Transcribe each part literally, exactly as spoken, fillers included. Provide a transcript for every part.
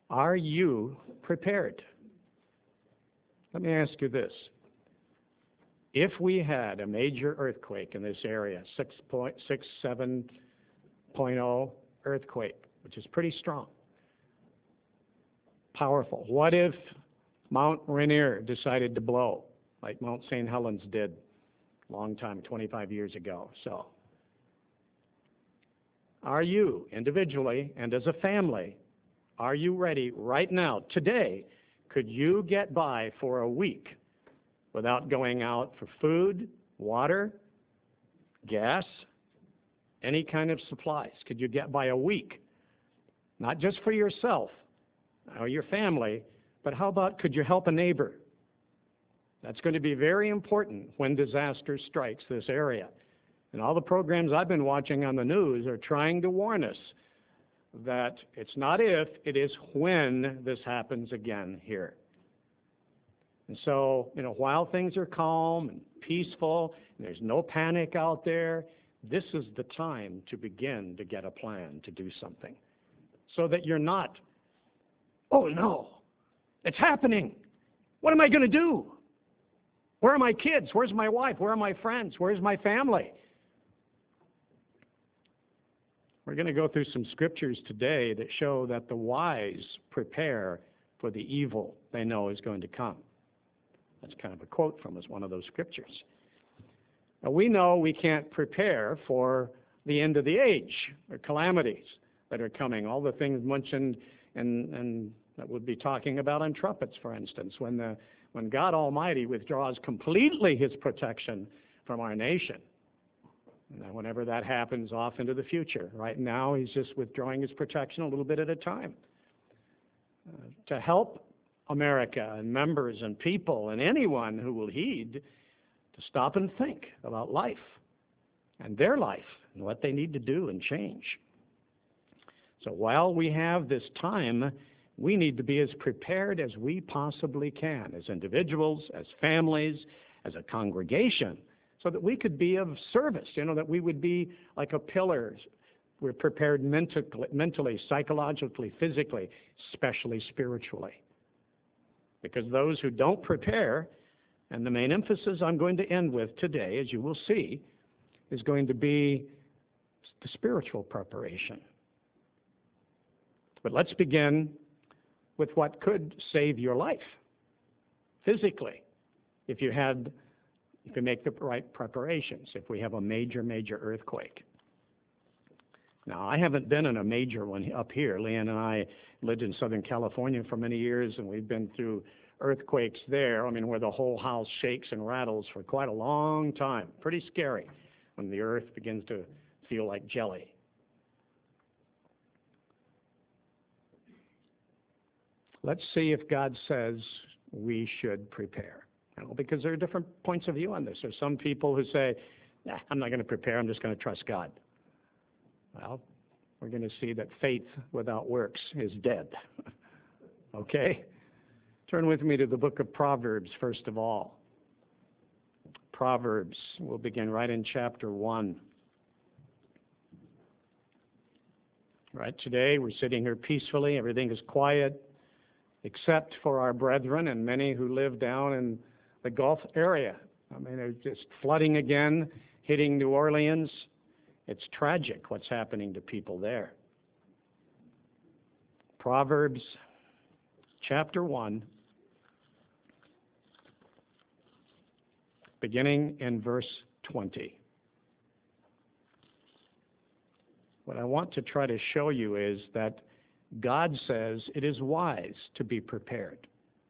Are you prepared? Let me ask you this. If we had a major earthquake in this area, six point six, seven point oh earthquake, which is pretty strong, powerful. What if Mount Rainier decided to blow, like Mount Saint Helens did a long time, twenty-five years ago? So, are you, individually and as a family, are you ready right now, today? Could you get by for a week without going out for food, water, gas, any kind of supplies? Could you get by a week? Not just for yourself or your family, but how about could you help a neighbor? That's going to be very important when disaster strikes this area. And all the programs I've been watching on the news are trying to warn us that it's not if, it is when this happens again here. And so, you know, while things are calm and peaceful, and there's no panic out there, this is the time to begin to get a plan to do something. So that you're not, oh no, it's happening. What am I going to do? Where are my kids? Where's my wife? Where are my friends? Where's my family? We're going to go through some scriptures today that show that the wise prepare for the evil they know is going to come. That's kind of a quote from us, one of those scriptures. Now, we know we can't prepare for the end of the age or calamities that are coming, all the things mentioned and, and that we'll be talking about on trumpets, for instance, when, the, when God Almighty withdraws completely his protection from our nation. And then whenever that happens, off into the future. Right now, he's just withdrawing his protection a little bit at a time. Uh, to help America and members and people and anyone who will heed to stop and think about life and their life and what they need to do and change. So while we have this time, we need to be as prepared as we possibly can, as individuals, as families, as a congregation, so that we could be of service, you know, that we would be like a pillar. We're prepared mentally, mentally, psychologically, physically, especially spiritually. Because those who don't prepare, and the main emphasis I'm going to end with today, as you will see, is going to be the spiritual preparation. But let's begin with what could save your life physically if you had if you make the right preparations, if we have a major, major earthquake. Now, I haven't been in a major one up here. Leanne and I lived in Southern California for many years, and we've been through earthquakes there, I mean, where the whole house shakes and rattles for quite a long time. Pretty scary when the earth begins to feel like jelly. Let's see if God says we should prepare. You know, because there are different points of view on this. There's some people who say, nah, I'm not going to prepare, I'm just going to trust God. Well, we're going to see that faith without works is dead. Okay? Turn with me to the book of Proverbs, first of all. Proverbs, we'll begin right in chapter one. Right, today we're sitting here peacefully, everything is quiet, except for our brethren and many who live down in the Gulf area. I mean, they're just flooding again, hitting New Orleans. It's tragic what's happening to people there. Proverbs chapter one, beginning in verse twenty. What I want to try to show you is that God says it is wise to be prepared.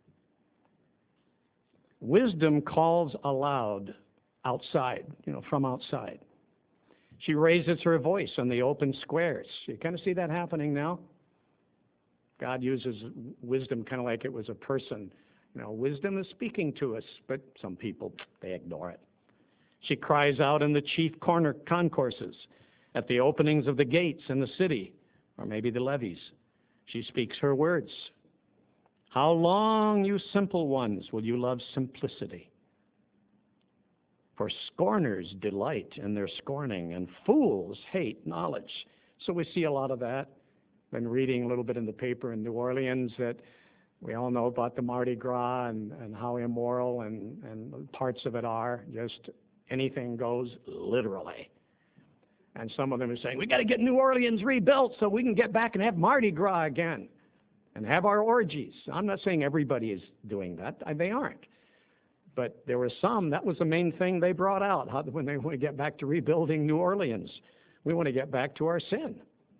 Wisdom calls aloud outside, you know, from outside. She raises her voice on the open squares. You kind of see that happening now? God uses wisdom kind of like it was a person. You know, wisdom is speaking to us, but some people, they ignore it. She cries out in the chief corner concourses, at the openings of the gates in the city, or maybe the levees. She speaks her words. How long, you simple ones, will you love simplicity? For scorners delight in their scorning, and fools hate knowledge. So we see a lot of that Been reading a little bit in the paper in New Orleans that we all know about the Mardi Gras and, and how immoral and, and parts of it are. Just anything goes, literally. And some of them are saying, we got to get New Orleans rebuilt so we can get back and have Mardi Gras again and have our orgies. I'm not saying everybody is doing that. They aren't. But there were some, that was the main thing they brought out how, when they want to get back to rebuilding New Orleans. We want to get back to our sin.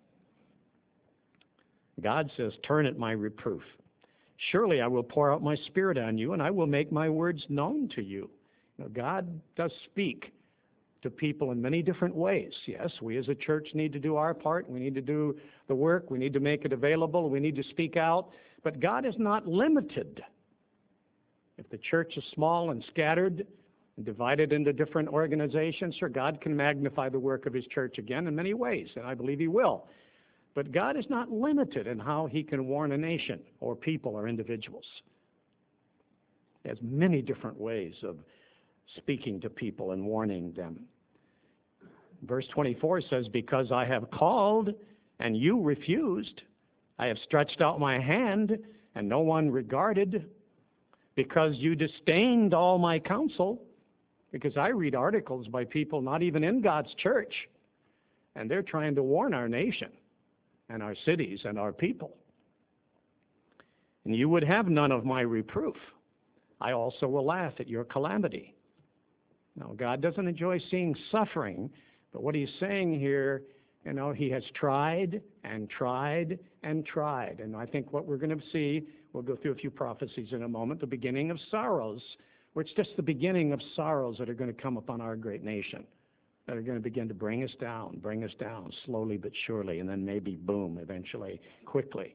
God says, turn at my reproof. Surely I will pour out my spirit on you, and I will make my words known to you. You know, God does speak to people in many different ways. Yes, we as a church need to do our part. We need to do the work. We need to make it available. We need to speak out. But God is not limited. If the church is small and scattered and divided into different organizations, sure, God can magnify the work of his church again in many ways, and I believe he will. But God is not limited in how he can warn a nation or people or individuals. He has many different ways of speaking to people and warning them. Verse twenty-four says, because I have called and you refused, I have stretched out my hand and no one regarded, because you disdained all my counsel, because I read articles by people not even in God's church, and they're trying to warn our nation and our cities and our people. And you would have none of my reproof. I also will laugh at your calamity. Now, God doesn't enjoy seeing suffering, but what he's saying here, you know, he has tried and tried and tried. And I think what we're going to see, we'll go through a few prophecies in a moment, the beginning of sorrows, where it's just the beginning of sorrows that are going to come upon our great nation, that are going to begin to bring us down, bring us down, slowly but surely, and then maybe boom, eventually, quickly.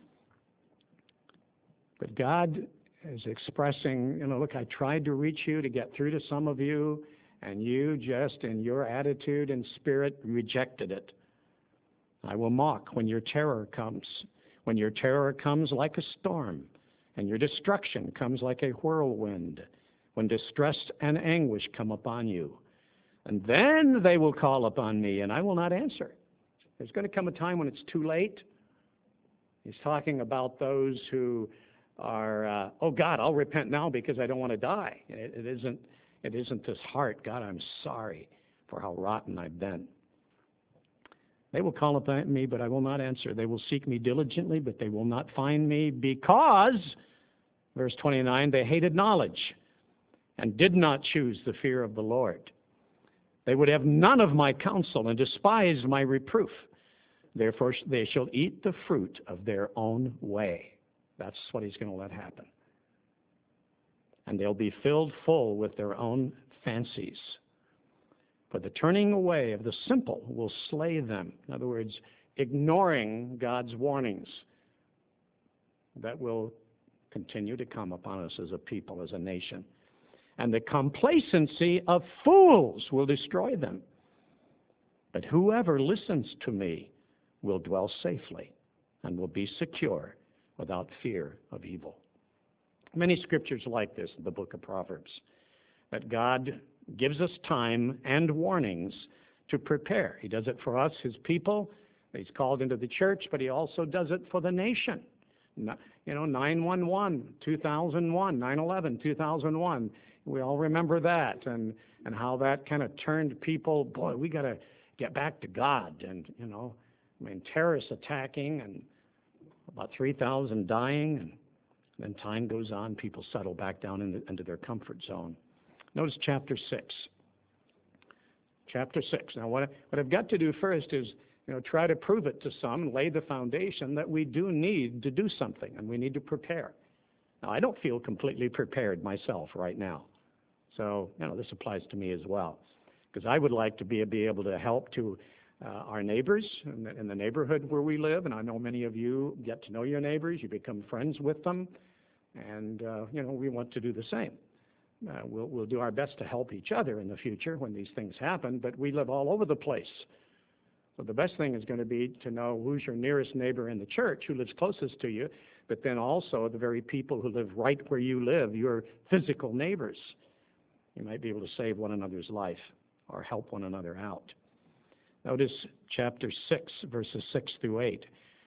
But God is expressing, you know, look, I tried to reach you, to get through to some of you, and you just, in your attitude and spirit, rejected it. I will mock when your terror comes, when your terror comes like a storm, and your destruction comes like a whirlwind, when distress and anguish come upon you. And then they will call upon me, and I will not answer. There's going to come a time when it's too late. He's talking about those who are, uh, oh, God, I'll repent now because I don't want to die. It, it isn't, it isn't this heart, God, I'm sorry for how rotten I've been. They will call upon me, but I will not answer. They will seek me diligently, but they will not find me because, verse twenty-nine, they hated knowledge and did not choose the fear of the Lord. They would have none of my counsel and despised my reproof. Therefore they shall eat the fruit of their own way. That's what he's going to let happen. And they'll be filled full with their own fancies. For the turning away of the simple will slay them. In other words, ignoring God's warnings that will continue to come upon us as a people, as a nation. And the complacency of fools will destroy them. But whoever listens to me will dwell safely and will be secure without fear of evil. Many scriptures like this in the book of Proverbs, that God gives us time and warnings to prepare. He does it for us, his people. He's called into the church, but he also does it for the nation. You know, nine one one, two thousand one, nine eleven, two thousand one. We all remember that, and, and how that kind of turned people, boy, we got to get back to God. And, you know, I mean, terrorists attacking and about three thousand dying. And then time goes on, people settle back down into, into their comfort zone. Notice chapter six. Chapter six. Now, what, I, what I've got to do first is, you know, try to prove it to some and lay the foundation that we do need to do something, and we need to prepare. Now, I don't feel completely prepared myself right now. So, you know, this applies to me as well, because I would like to be, be able to help to uh, our neighbors in the, in the neighborhood where we live, and I know many of you get to know your neighbors, you become friends with them, and, uh, you know, we want to do the same. Uh, we'll, we'll do our best to help each other in the future when these things happen, but we live all over the place. So the best thing is going to be to know who's your nearest neighbor in the church, who lives closest to you, but then also the very people who live right where you live, your physical neighbors. You might be able to save one another's life or help one another out. Notice chapter six, verses six through eight.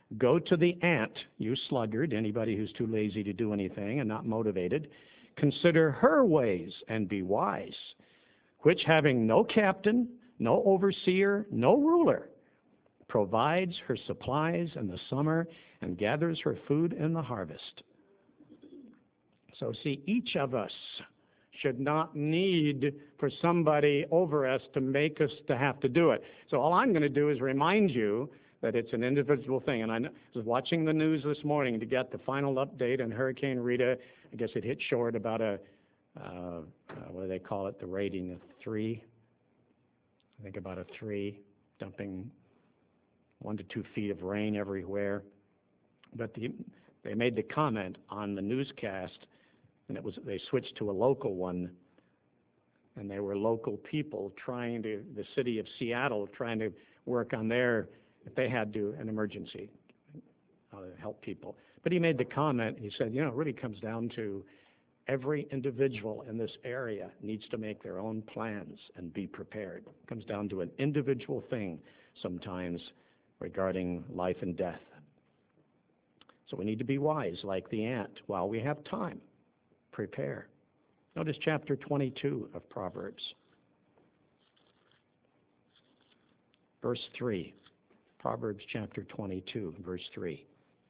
Go to the ant, you sluggard, anybody who's too lazy to do anything and not motivated. Consider her ways and be wise, which having no captain, no overseer, no ruler, provides her supplies in the summer and gathers her food in the harvest. So see, each of us should not need for somebody over us to make us to have to do it. So all I'm going to do is remind you that it's an individual thing. And I was watching the news this morning to get the final update on Hurricane Rita. I guess it hit short about a, uh, uh, what do they call it, the rating of three? I think about a three, dumping one to two feet of rain everywhere. But the, they made the comment on the newscast, and it was they switched to a local one, and they were local people trying to, the city of Seattle, trying to work on their, if they had to, an emergency, how to help people. But he made the comment, he said, you know, it really comes down to every individual in this area needs to make their own plans and be prepared. It comes down to an individual thing sometimes regarding life and death. So we need to be wise like the ant while we have time. Prepare. Notice chapter twenty-two of Proverbs. Verse three. Proverbs chapter twenty-two, verse three.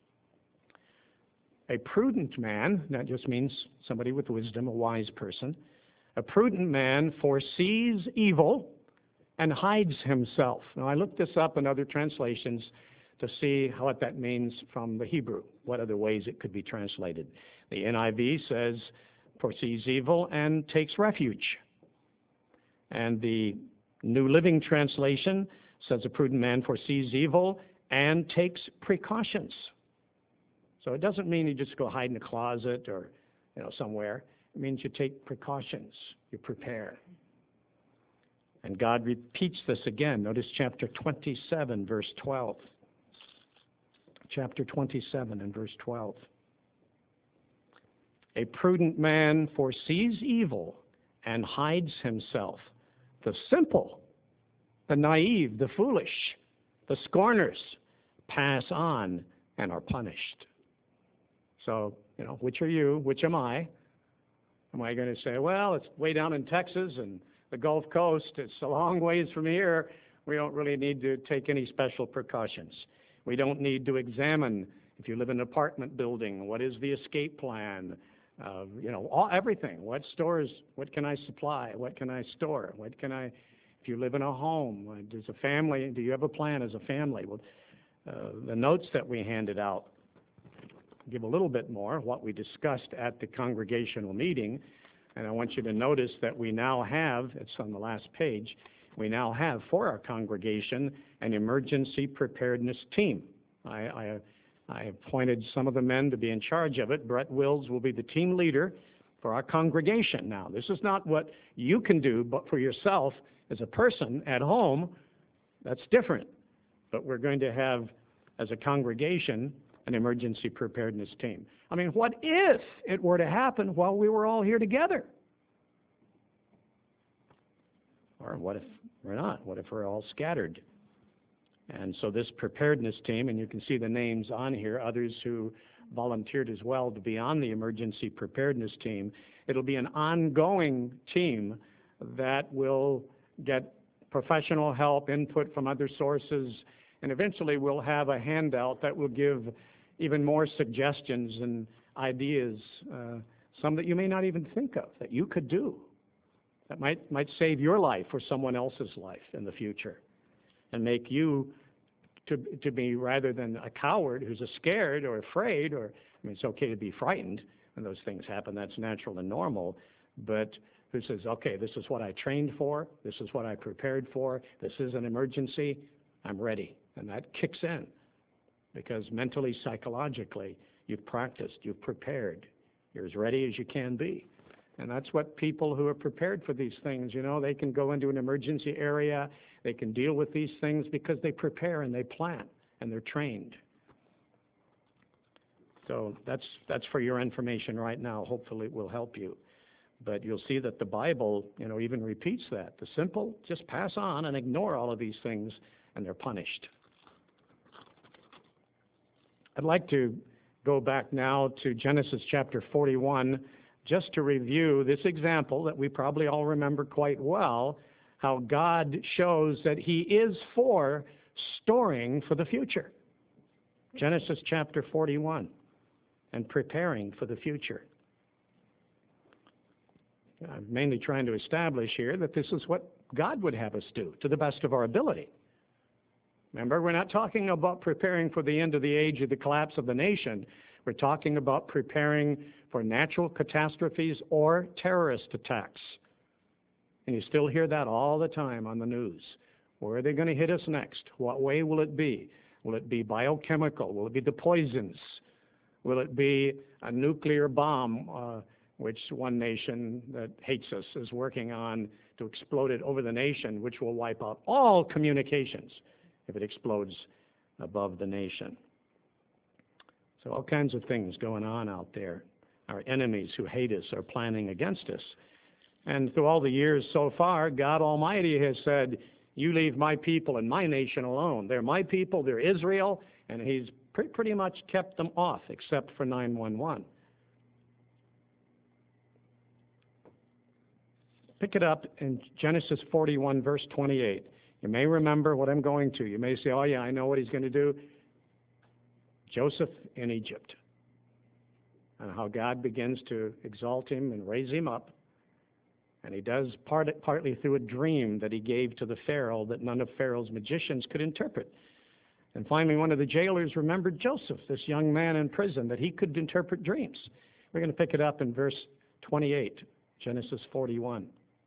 A prudent man, that just means somebody with wisdom, a wise person. A prudent man foresees evil and hides himself. Now, I looked this up in other translations to see what that means from the Hebrew, what other ways it could be translated. The N I V says, foresees evil and takes refuge. And the New Living Translation says a prudent man foresees evil and takes precautions. So it doesn't mean you just go hide in a closet or, you know, somewhere. It means you take precautions, you prepare. And God repeats this again. Notice chapter twenty-seven, verse twelve. Chapter twenty-seven and verse twelve. A prudent man foresees evil and hides himself. The simple, the naive, the foolish, the scorners pass on and are punished. So, you know, which are you? Which am I? Am I going to say, well, it's way down in Texas and the Gulf Coast, it's a long ways from here. We don't really need to take any special precautions. We don't need to examine, if you live in an apartment building, what is the escape plan? Uh, you know, all, everything. What stores, what can I supply? What can I store? What can I, if you live in a home, does a family, do you have a plan as a family? Well, uh, the notes that we handed out give a little bit more what we discussed at the congregational meeting. And I want you to notice that we now have, it's on the last page, we now have for our congregation an emergency preparedness team. I, I, I appointed some of the men to be in charge of it. Brett Wills will be the team leader for our congregation. Now, this is not what you can do, but for yourself as a person at home, that's different. But we're going to have, as a congregation, an emergency preparedness team. I mean, what if it were to happen while we were all here together? Or what if we're not? What if we're all scattered? And so this preparedness team, and you can see the names on here, others who volunteered as well to be on the emergency preparedness team. It'll be an ongoing team that will get professional help, input from other sources, and eventually we'll have a handout that will give even more suggestions and ideas, uh, some that you may not even think of, that you could do, that might, might save your life or someone else's life in the future, and make you to, to be, rather than a coward who's a scared or afraid, or, I mean, it's okay to be frightened when those things happen, that's natural and normal, but who says, okay, this is what I trained for, this is what I prepared for, this is an emergency, I'm ready. And that kicks in because mentally, psychologically, you've practiced, you've prepared, you're as ready as you can be. And that's what people who are prepared for these things, you know, they can go into an emergency area, they can deal with these things because they prepare and they plan and they're trained. So that's, that's for your information right now. Hopefully it will help you. But you'll see that the Bible, you know, even repeats that. The simple, just pass on and ignore all of these things and they're punished. I'd like to go back now to Genesis chapter forty-one, just to review this example that we probably all remember quite well, how God shows that he is for storing for the future. Genesis chapter forty-one, and preparing for the future. I'm mainly trying to establish here that this is what God would have us do to the best of our ability. Remember, we're not talking about preparing for the end of the age or the collapse of the nation. We're talking about preparing for natural catastrophes or terrorist attacks. And you still hear that all the time on the news. Where are they going to hit us next? What way will it be? Will it be biochemical? Will it be the poisons? Will it be a nuclear bomb, uh, which one nation that hates us is working on to explode it over the nation, which will wipe out all communications if it explodes above the nation. So all kinds of things going on out there. Our enemies who hate us are planning against us. And through all the years so far, God Almighty has said, you leave my people and my nation alone. They're my people, they're Israel, and he's pre- pretty much kept them off, except for nine one one. Pick it up in Genesis forty-one, verse twenty-eight. You may remember what I'm going to. You may say, oh yeah, I know what he's going to do. Joseph in Egypt, and how God begins to exalt him and raise him up. And he does part, partly through a dream that he gave to the Pharaoh that none of Pharaoh's magicians could interpret. And finally, one of the jailers remembered Joseph, this young man in prison, that he could interpret dreams. We're going to pick it up in verse twenty-eight, Genesis forty-one.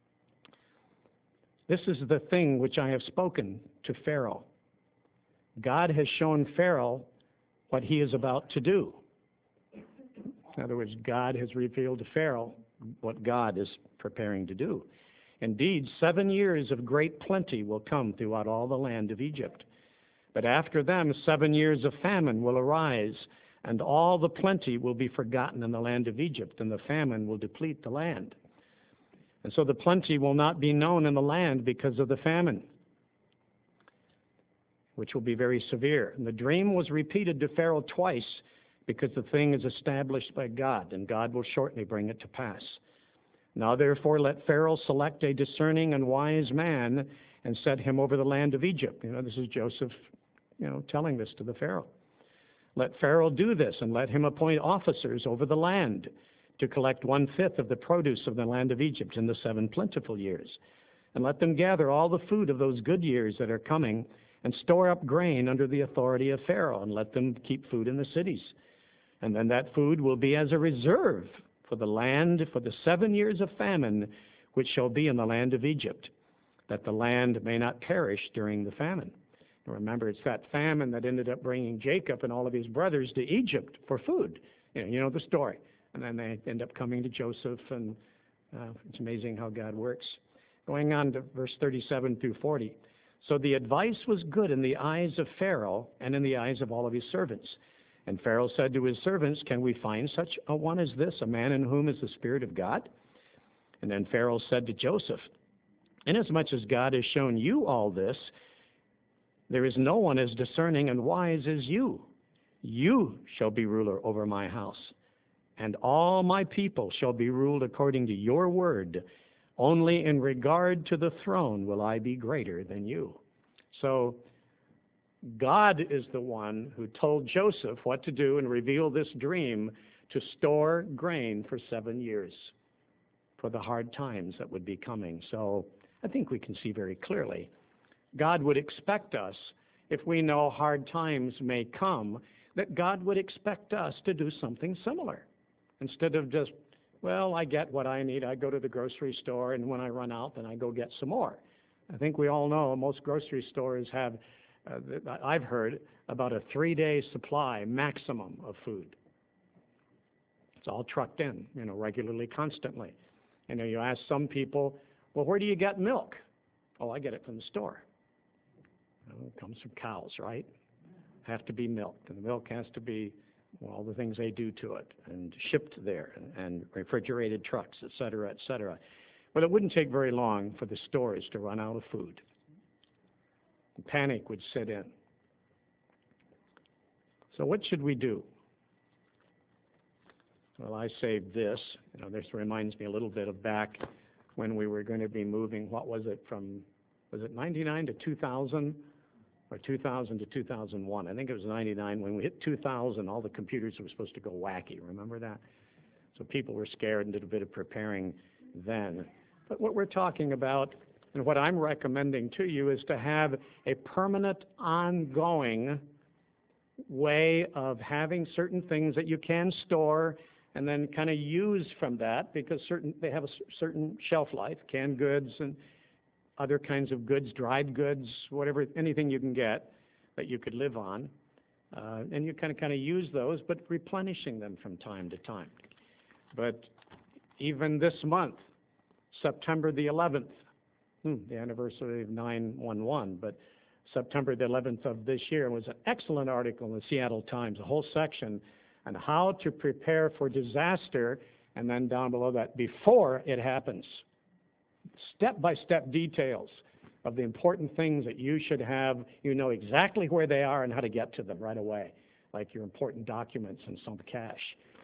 This is the thing which I have spoken to Pharaoh. God has shown Pharaoh what he is about to do. In other words, God has revealed to Pharaoh what God is preparing to do. Indeed, seven years of great plenty will come throughout all the land of Egypt. But after them, seven years of famine will arise, and all the plenty will be forgotten in the land of Egypt, and the famine will deplete the land. And so the plenty will not be known in the land because of the famine, which will be very severe. And the dream was repeated to Pharaoh twice, because the thing is established by God, and God will shortly bring it to pass. Now therefore let Pharaoh select a discerning and wise man and set him over the land of Egypt. You know, this is Joseph, you know, telling this to the Pharaoh. Let Pharaoh do this, and let him appoint officers over the land to collect one-fifth of the produce of the land of Egypt in the seven plentiful years. And let them gather all the food of those good years that are coming, and store up grain under the authority of Pharaoh, and let them keep food in the cities. And then that food will be as a reserve for the land for the seven years of famine which shall be in the land of Egypt, that the land may not perish during the famine. And remember, it's that famine that ended up bringing Jacob and all of his brothers to Egypt for food. You know, you know the story. And then they end up coming to Joseph, and uh, it's amazing how God works. Going on to verse thirty-seven through forty. So the advice was good in the eyes of Pharaoh and in the eyes of all of his servants. And Pharaoh said to his servants, can we find such a one as this, a man in whom is the Spirit of God? And then Pharaoh said to Joseph, inasmuch as God has shown you all this, there is no one as discerning and wise as you. You shall be ruler over my house, and all my people shall be ruled according to your word. Only in regard to the throne will I be greater than you. So God is the one who told Joseph what to do and revealed this dream to store grain for seven years for the hard times that would be coming. So I think we can see very clearly God would expect us, if we know hard times may come, that God would expect us to do something similar. Instead of just, well, I get what I need. I go to the grocery store, and when I run out, then I go get some more. I think we all know most grocery stores have, uh, I've heard, about a three-day supply maximum of food. It's all trucked in, you know, regularly, constantly. You know, you ask some people, well, where do you get milk? Oh, I get it from the store. Well, it comes from cows, right? Have to be milked, and the milk has to be, well, all the things they do to it, and shipped there, and, and refrigerated trucks, et cetera, et cetera. But it wouldn't take very long for the stores to run out of food. Panic would set in. So what should we do? Well, I saved this. You know, this reminds me a little bit of back when we were going to be moving, what was it, from, was it ninety-nine to two thousand? Or two thousand to two thousand one. I think it was ninety-nine. When we hit two thousand, all the computers were supposed to go wacky. Remember that? So people were scared and did a bit of preparing then. But what we're talking about, and what I'm recommending to you, is to have a permanent, ongoing way of having certain things that you can store and then kind of use from that, because certain they have a certain shelf life, canned goods and other kinds of goods, dried goods, whatever, anything you can get that you could live on. Uh, and you kind of kind of use those, but replenishing them from time to time. But even this month, September the eleventh, hmm, the anniversary of nine one one, but September the eleventh of this year was an excellent article in the Seattle Times, a whole section on how to prepare for disaster, and then down below that, before it happens. Step-by-step details of the important things that you should have. You know exactly where they are and how to get to them right away, like your important documents and some cash.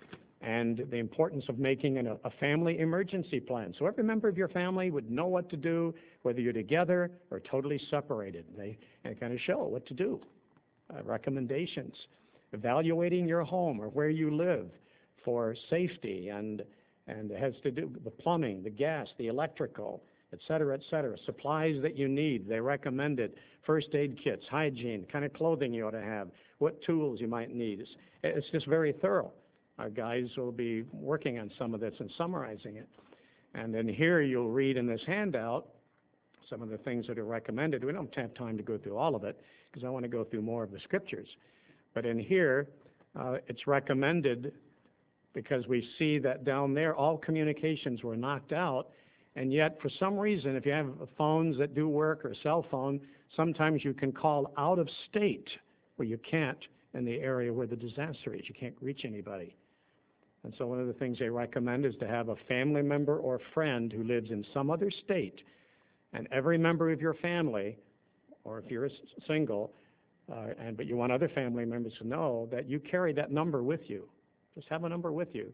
And the importance of making an, a family emergency plan. So every member of your family would know what to do, whether you're together or totally separated. They and kind of show what to do. Uh, recommendations. Evaluating your home or where you live for safety, and and it has to do with the plumbing, the gas, the electrical, et cetera, et cetera. Supplies that you need. They recommended first aid kits, hygiene, kind of clothing you ought to have, what tools you might need. It's, it's just very thorough. Our guys will be working on some of this and summarizing it. And then here you'll read in this handout some of the things that are recommended. We don't have time to go through all of it because I want to go through more of the scriptures. But in here, uh, it's recommended because we see that down there all communications were knocked out, and yet for some reason, if you have phones that do work or a cell phone, sometimes you can call out of state where you can't in the area where the disaster is. You can't reach anybody. And so one of the things they recommend is to have a family member or friend who lives in some other state, and every member of your family, or if you're a single, uh, and but you want other family members to know that you carry that number with you. Just have a number with you,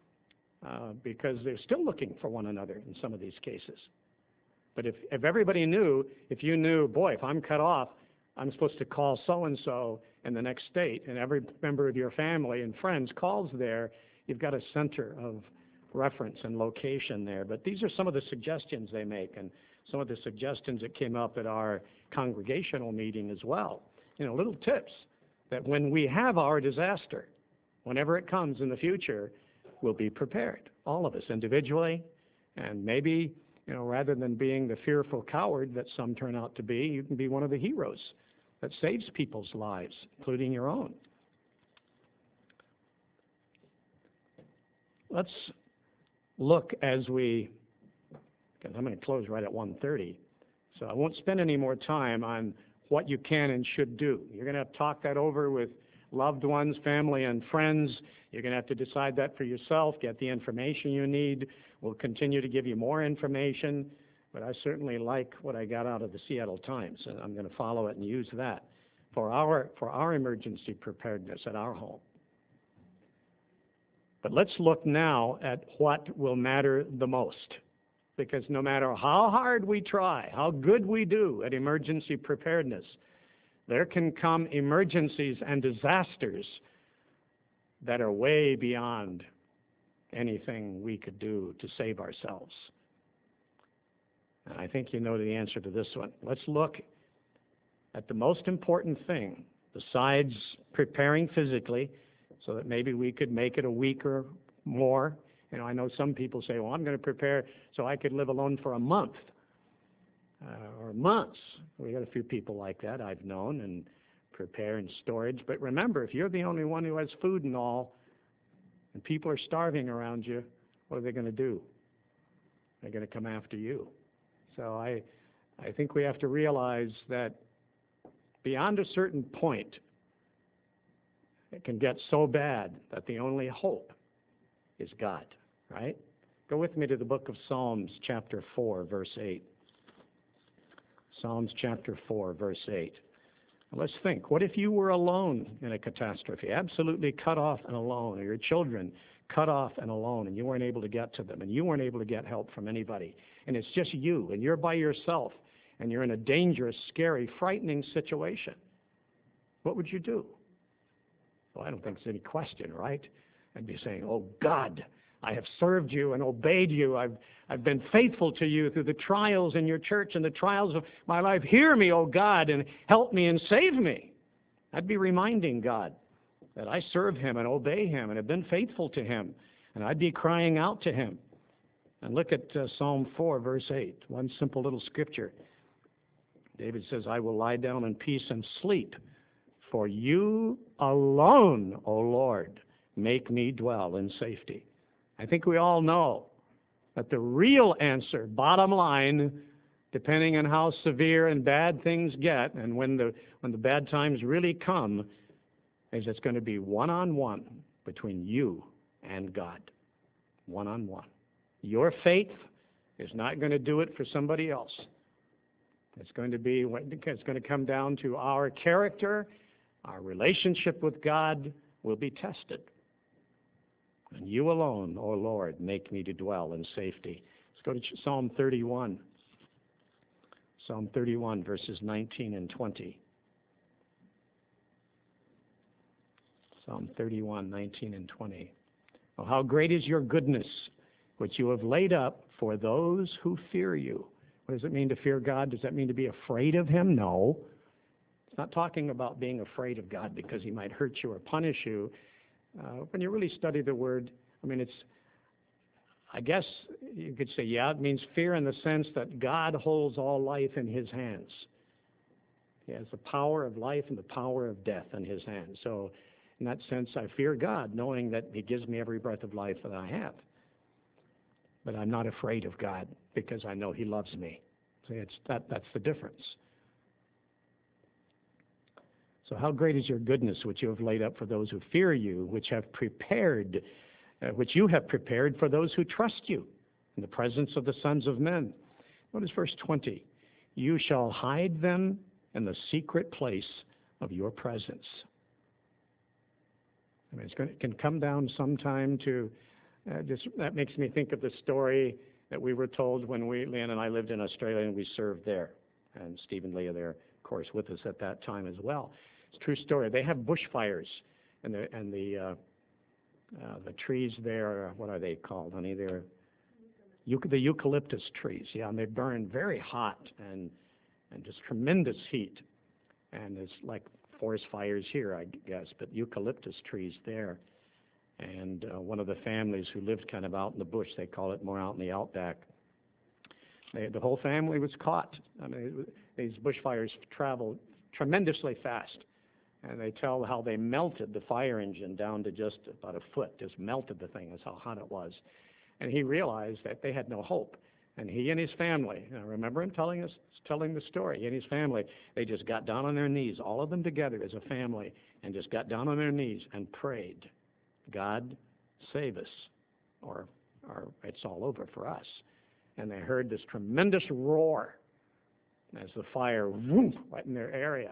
uh, because they're still looking for one another in some of these cases. But if, if everybody knew, if you knew, boy, if I'm cut off, I'm supposed to call so-and-so in the next state, and every member of your family and friends calls there, you've got a center of reference and location there. But these are some of the suggestions they make, and some of the suggestions that came up at our congregational meeting as well. You know, little tips that when we have our disaster, whenever it comes in the future, we'll be prepared, all of us individually, and maybe, you know, rather than being the fearful coward that some turn out to be, you can be one of the heroes that saves people's lives, including your own. Let's look as we, because I'm going to close right at one thirty, so I won't spend any more time on what you can and should do. You're going to have to talk that over with loved ones, family, and friends. You're going to have to decide that for yourself, get the information you need. We'll continue to give you more information, but I certainly like what I got out of the Seattle Times, and I'm going to follow it and use that for our, for our emergency preparedness at our home. But let's look now at what will matter the most, because no matter how hard we try, how good we do at emergency preparedness, there can come emergencies and disasters that are way beyond anything we could do to save ourselves. And I think you know the answer to this one. Let's look at the most important thing, besides preparing physically, so that maybe we could make it a week or more. You know, I know some people say, well, I'm going to prepare so I could live alone for a month. Uh, or months. We got a few people like that I've known, and prepare in storage. But remember, if you're the only one who has food and all, and people are starving around you, what are they going to do? They're going to come after you. So I, I think we have to realize that beyond a certain point, it can get so bad that the only hope is God, right? Go with me to the book of Psalms, chapter four, verse eight. Psalms chapter four, verse eight. Let's think, what if you were alone in a catastrophe, absolutely cut off and alone, or your children cut off and alone, and you weren't able to get to them, and you weren't able to get help from anybody, and it's just you, and you're by yourself, and you're in a dangerous, scary, frightening situation? What would you do? Well, I don't think there's any question, right? I'd be saying, oh, God, I have served you and obeyed you. I've, I've been faithful to you through the trials in your church and the trials of my life. Hear me, oh God, and help me and save me. I'd be reminding God that I serve him and obey him and have been faithful to him. And I'd be crying out to him. And look at uh, Psalm four, verse eight, one simple little scripture. David says, I will lie down in peace and sleep, for you alone, O Lord, make me dwell in safety. I think we all know that the real answer, bottom line, depending on how severe and bad things get, and when the when the bad times really come, is it's going to be one-on-one between you and God. One-on-one. Your faith is not going to do it for somebody else. It's going to be, it's going to come down to our character, our relationship with God will be tested. And you alone, O Lord, make me to dwell in safety. Let's go to Psalm thirty-one. Psalm thirty-one, verses nineteen and twenty. Psalm thirty-one, nineteen and twenty. Oh, how great is your goodness, which you have laid up for those who fear you. What does it mean to fear God? Does that mean to be afraid of him? No. It's not talking about being afraid of God because he might hurt you or punish you. Uh, when you really study the word, I mean, it's, I guess you could say, yeah, it means fear in the sense that God holds all life in his hands. He has the power of life and the power of death in his hands. So in that sense, I fear God, knowing that he gives me every breath of life that I have. But I'm not afraid of God because I know he loves me. See, it's that, that's the difference. So how great is your goodness, which you have laid up for those who fear you, which have prepared, uh, which you have prepared for those who trust you in the presence of the sons of men. Notice verse twenty. You shall hide them in the secret place of your presence. I mean, it's going to, it can come down sometime to, uh, just, that makes me think of the story that we were told when we, Leanne and I lived in Australia and we served there. And Steve and Leah there, of course, with us at that time as well. It's a true story. They have bushfires, and the and the uh, uh, the trees there. What are they called, honey? They're euc- the eucalyptus trees. Yeah, and they burn very hot and and just tremendous heat. And it's like forest fires here, I guess, but eucalyptus trees there. And uh, one of the families who lived kind of out in the bush, they call it more out in the outback. They, the whole family was caught. I mean, these bushfires travel tremendously fast. And they tell how they melted the fire engine down to just about a foot, just melted the thing. That's how hot it was. And he realized that they had no hope. And he and his family, I remember him telling us, telling the story, he and his family, they just got down on their knees, all of them together as a family, and just got down on their knees and prayed, God, save us, or, or it's all over for us. And they heard this tremendous roar as the fire whoop, right in their area.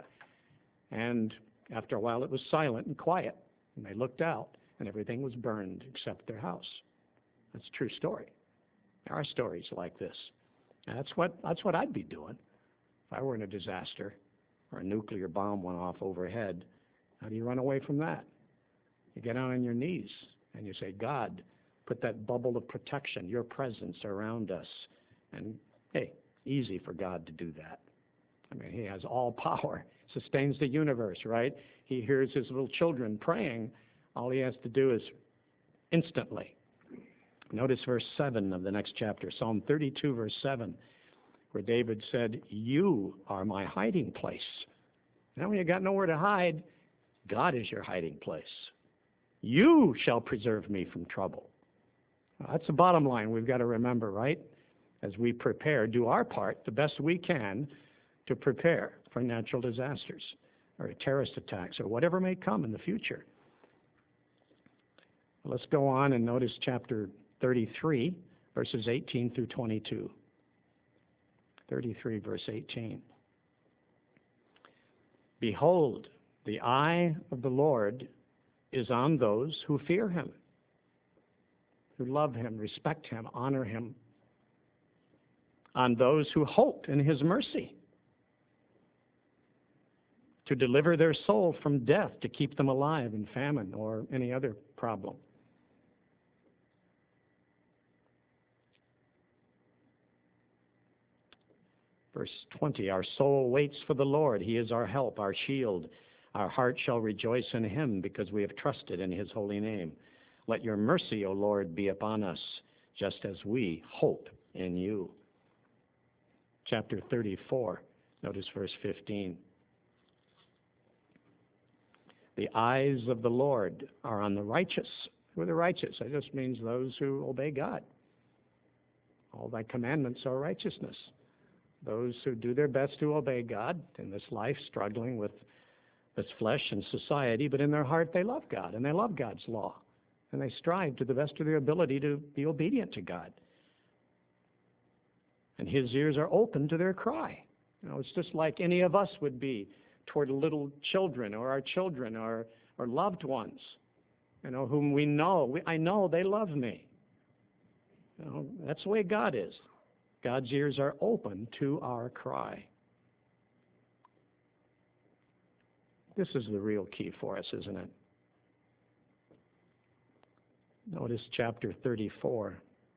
And after a while, it was silent and quiet. And they looked out, and everything was burned except their house. That's a true story. There are stories like this. And that's what that's what I'd be doing if I were in a disaster or a nuclear bomb went off overhead. How do you run away from that? You get down on your knees and you say, God, put that bubble of protection, your presence around us. And, hey, easy for God to do that. I mean, he has all power, sustains the universe, right? He hears his little children praying. All he has to do is instantly. Notice verse seven of the next chapter, Psalm thirty-two, verse seven, where David said, you are my hiding place. Now when you got nowhere to hide, God is your hiding place. You shall preserve me from trouble. Well, that's the bottom line we've got to remember, right? As we prepare, do our part the best we can to prepare for natural disasters or terrorist attacks or whatever may come in the future. Let's go on and notice chapter thirty-three, verses eighteen through twenty-two. thirty-three, verse eighteen. Behold, the eye of the Lord is on those who fear him, who love him, respect him, honor him, on those who hope in his mercy, to deliver their soul from death, to keep them alive in famine or any other problem. Verse twenty, our soul waits for the Lord. He is our help, our shield. Our heart shall rejoice in him because we have trusted in his holy name. Let your mercy, O Lord, be upon us, just as we hope in you. Chapter thirty-four, notice verse fifteen. The eyes of the Lord are on the righteous. Who are the righteous? That just means those who obey God. All thy commandments are righteousness. Those who do their best to obey God in this life, struggling with this flesh and society, but in their heart they love God, and they love God's law, and they strive to the best of their ability to be obedient to God. And his ears are open to their cry. You know, it's just like any of us would be toward little children or our children or, or loved ones, you know, whom we know. We, I know they love me. You know, that's the way God is. God's ears are open to our cry. This is the real key for us, isn't it? Notice chapter thirty-four,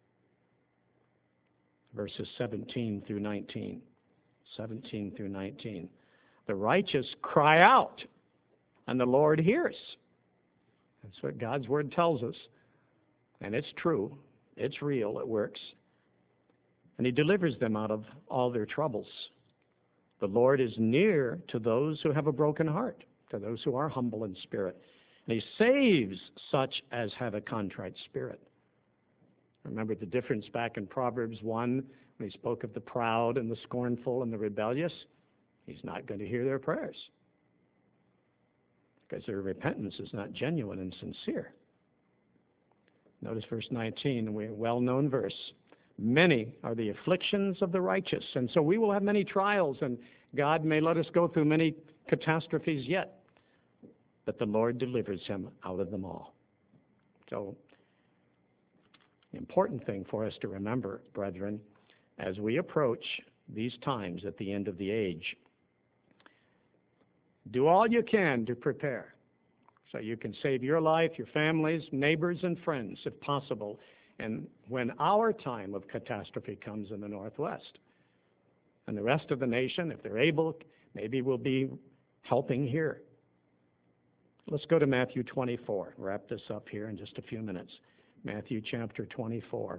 verses seventeen through nineteen. seventeen through nineteen. The righteous cry out, and the Lord hears. That's what God's word tells us. And it's true. It's real. It works. And he delivers them out of all their troubles. The Lord is near to those who have a broken heart, to those who are humble in spirit. And he saves such as have a contrite spirit. Remember the difference back in Proverbs one, when he spoke of the proud and the scornful and the rebellious? He's not going to hear their prayers because their repentance is not genuine and sincere. Notice verse nineteen, a well-known verse. Many are the afflictions of the righteous. And so we will have many trials, and God may let us go through many catastrophes yet, but the Lord delivers him out of them all. So the important thing for us to remember, brethren, as we approach these times at the end of the age, do all you can to prepare so you can save your life, your families, neighbors, and friends, if possible, and when our time of catastrophe comes in the Northwest. And the rest of the nation, if they're able, maybe will be helping here. Let's go to Matthew twenty-four. Wrap this up here in just a few minutes. Matthew chapter twenty-four.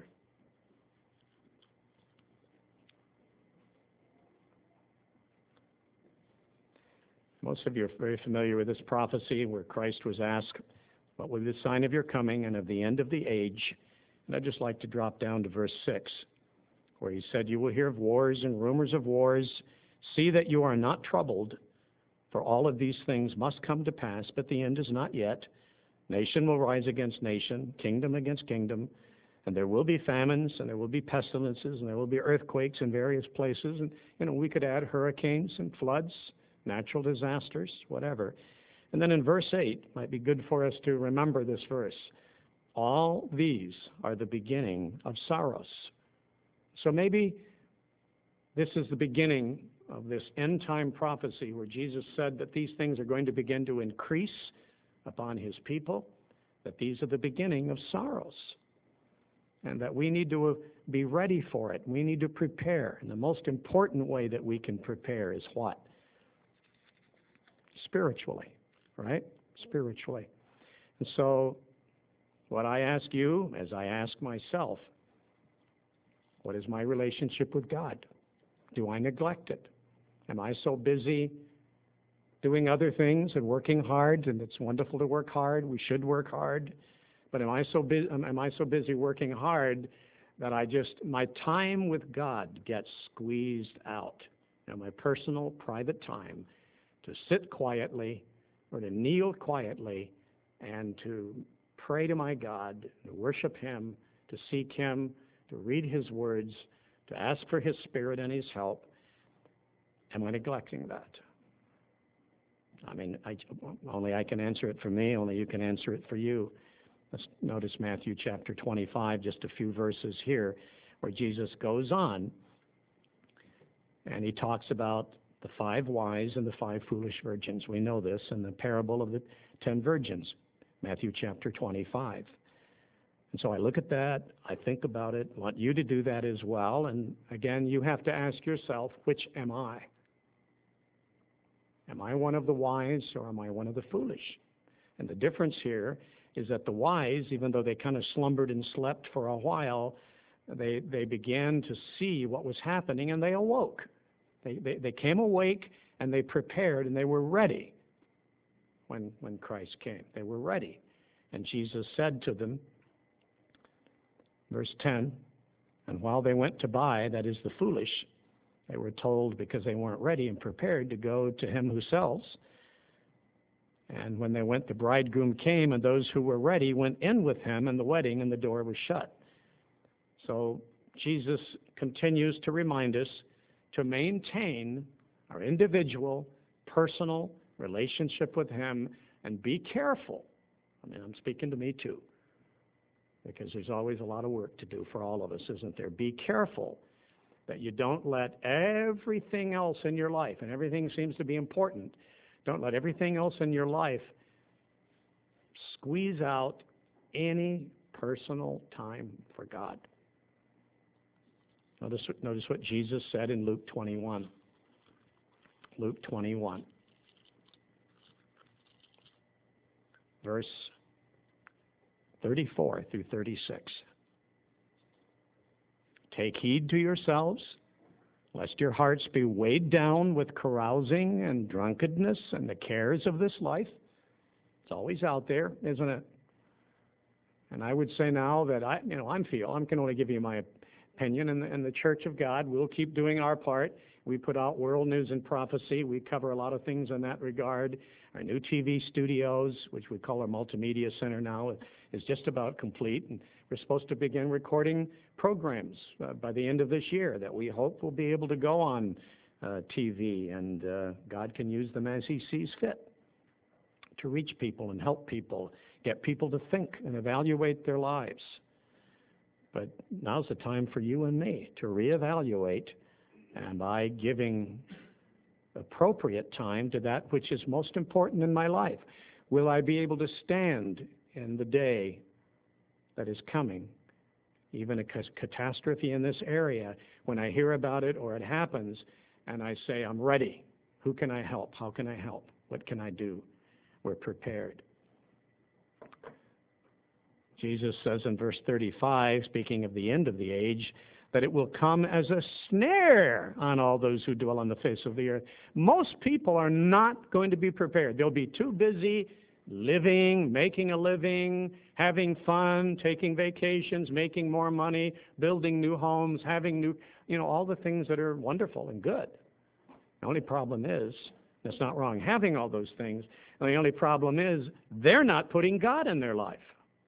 Most of you are very familiar with this prophecy where Christ was asked, what will be the sign of your coming and of the end of the age? And I'd just like to drop down to verse six, where he said, you will hear of wars and rumors of wars. See that you are not troubled, for all of these things must come to pass, but the end is not yet. Nation will rise against nation, kingdom against kingdom, and there will be famines, and there will be pestilences, and there will be earthquakes in various places. And, you know, we could add hurricanes and floods, natural disasters, whatever. And then in verse eight, it might be good for us to remember this verse. All these are the beginning of sorrows. So maybe this is the beginning of this end-time prophecy where Jesus said that these things are going to begin to increase upon his people, that these are the beginning of sorrows, and that we need to be ready for it. We need to prepare. And the most important way that we can prepare is what? Spiritually, right? Spiritually. And so what I ask you, as I ask myself, what is my relationship with God? Do I neglect it? Am I so busy doing other things and working hard, and it's wonderful to work hard, we should work hard, but am I so busy, am I so busy working hard that I just, my time with God gets squeezed out? You know, my personal, private time to sit quietly or to kneel quietly and to pray to my God, to worship him, to seek him, to read his words, to ask for his spirit and his help. Am I neglecting that? I mean, I, only I can answer it for me, only you can answer it for you. Let's notice Matthew chapter twenty-five, just a few verses here, where Jesus goes on, and he talks about the five wise and the five foolish virgins. We know this in the parable of the ten virgins, Matthew chapter twenty-five. And so I look at that, I think about it, want you to do that as well. And again, you have to ask yourself, which am I? Am I one of the wise or am I one of the foolish? And the difference here is that the wise, even though they kind of slumbered and slept for a while, they, they began to see what was happening and they awoke. They, they, they came awake and they prepared and they were ready when, when Christ came. They were ready. And Jesus said to them, verse ten, and while they went to buy, that is the foolish, they were told because they weren't ready and prepared to go to him who sells. And when they went, the bridegroom came, and those who were ready went in with him, and the wedding and the door was shut. So Jesus continues to remind us to maintain our individual, personal relationship with him and be careful. I mean, I'm speaking to me too, because there's always a lot of work to do for all of us, isn't there? Be careful that you don't let everything else in your life, and everything seems to be important, don't let everything else in your life squeeze out any personal time for God. Notice, notice what Jesus said in Luke twenty-one. Luke twenty-one, verse thirty-four through thirty-six. Take heed to yourselves, lest your hearts be weighed down with carousing and drunkenness and the cares of this life. It's always out there, isn't it? And I would say now that I, you know, I'm feel I can only give you my opinion. In the, in the Church of God, we'll keep doing our part. We put out World News and Prophecy. We cover a lot of things in that regard. Our new T V studios, which we call our multimedia center now, is just about complete. And we're supposed to begin recording programs uh, by the end of this year that we hope will be able to go on uh, T V, and uh, God can use them as he sees fit to reach people and help people, get people to think and evaluate their lives. But now's the time for you and me to reevaluate, and by giving appropriate time to that which is most important in my life. Will I be able to stand in the day that is coming, even a catastrophe in this area, when I hear about it or it happens, and I say, I'm ready. Who can I help? How can I help? What can I do? We're prepared. Jesus says in verse thirty-five, speaking of the end of the age, that it will come as a snare on all those who dwell on the face of the earth. Most people are not going to be prepared. They'll be too busy living, making a living, having fun, taking vacations, making more money, building new homes, having new, you know, all the things that are wonderful and good. The only problem is, that's not wrong, having all those things. And the only problem is they're not putting God in their life.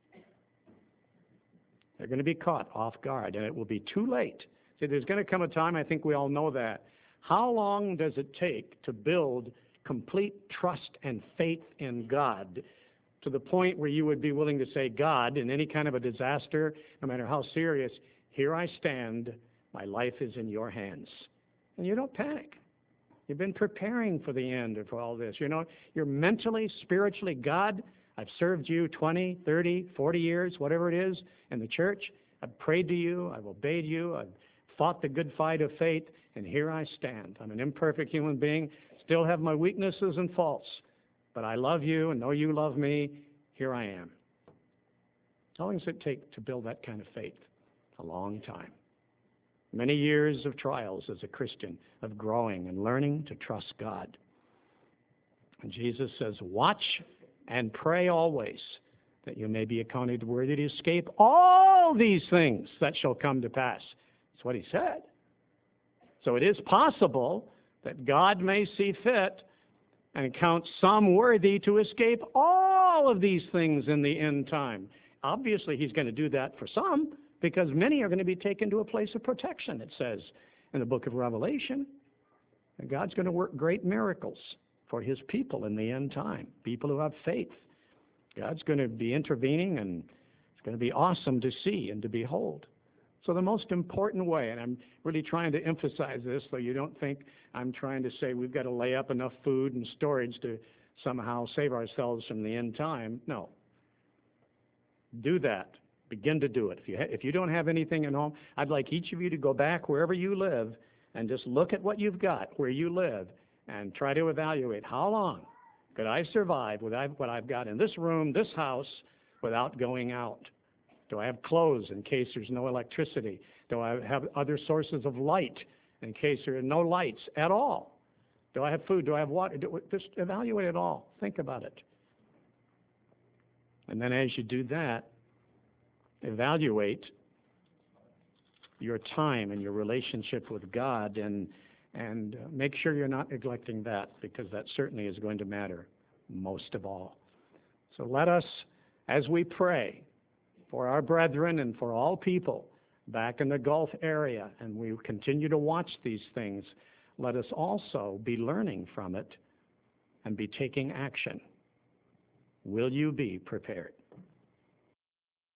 They're going to be caught off guard, and it will be too late. See, there's going to come a time, I think we all know that. How long does it take to build complete trust and faith in God to the point where you would be willing to say, God, in any kind of a disaster, no matter how serious, here I stand, my life is in your hands. And you don't panic. You've been preparing for the end of all this. You know, you're mentally, spiritually, God, I've served you twenty, thirty, forty years, whatever it is, in the church. I've prayed to you. I've obeyed you. I've fought the good fight of faith, and here I stand. I'm an imperfect human being, still have my weaknesses and faults, but I love you and know you love me. Here I am. How long does it take to build that kind of faith? A long time. Many years of trials as a Christian, of growing and learning to trust God. And Jesus says, watch and pray always, that you may be accounted worthy to escape all these things that shall come to pass. That's what he said. So it is possible that God may see fit and count some worthy to escape all of these things in the end time. Obviously, he's going to do that for some, because many are going to be taken to a place of protection, it says in the book of Revelation. And God's going to work great miracles. for his people in the end time, people who have faith. God's going to be intervening, and it's going to be awesome to see and to behold. So the most important way, and I'm really trying to emphasize this so you don't think I'm trying to say we've got to lay up enough food and storage to somehow save ourselves from the end time. No. Do that. Begin to do it. If you, ha- if you don't have anything at home, I'd like each of you to go back wherever you live and just look at what you've got where you live and try to evaluate how long could I survive with what I've got in this room, this house, without going out. Do I have clothes in case there's no electricity? Do I have other sources of light in case there are no lights at all? Do I have food? Do I have water? Do, just evaluate it all. Think about it. And then as you do that, evaluate your time and your relationship with God, and and uh, make sure you're not neglecting that, because that certainly is going to matter most of all. So let us, as we pray for our brethren and for all people back in the Gulf area, and we continue to watch these things, let us also be learning from it and be taking action. Will you be prepared?